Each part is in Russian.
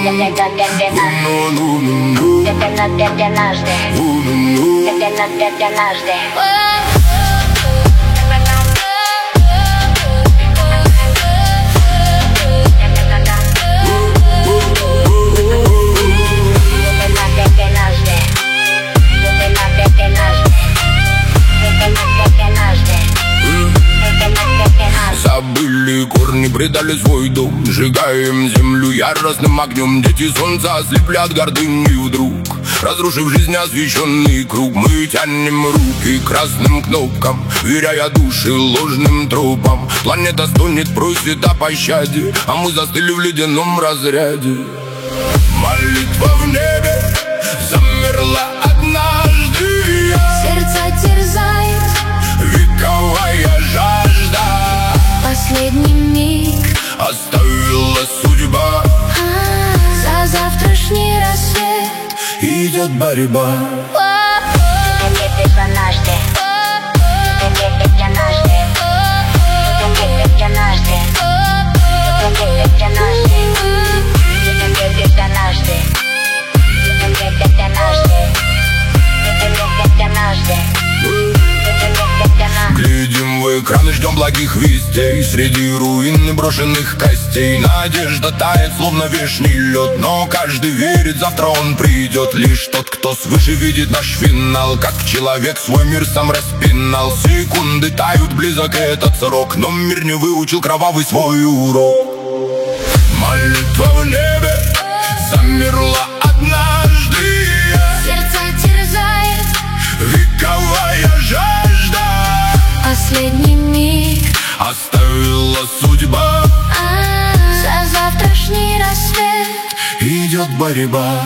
Забыли корни, предали свой дом. Сжигаем землю яростным огнем. Дети солнца ослеплят гордыней вдруг. Разрушив жизнь освещенный круг, мы тянем руки к красным кнопкам, веряя души ложным тропам. Планета стонет, просит о пощаде, а мы застыли в ледяном разряде. Молитва в небе замерла однажды. Сердце терзает вековая жажда. Последний миг оставила судьба. За завтрашний рассвет идет борьба. Глядим в экран и ждем благих вестей. Среди руин и брошенных костей надежда тает, словно вешний лед. Но каждый верит, завтра он придет. Лишь тот, кто свыше видит наш финал. Как человек свой мир сам распинал. Секунды тают, близок этот срок, но мир не выучил кровавый свой урок. Молитва в небе замерла однажды. Сердце терзает вековая жажда. Последний миг оставила судьба. За завтрашний рассвет идет борьба.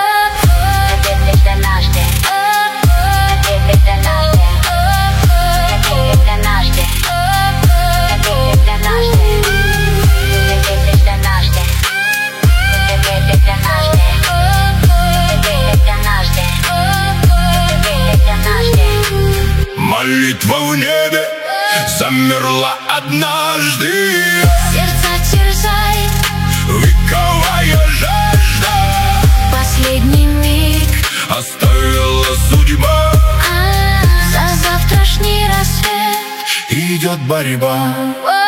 Молитва в небе замерла однажды. Сердце терзает вековая жажда. Последний миг оставила судьба. За завтрашний рассвет идет борьба.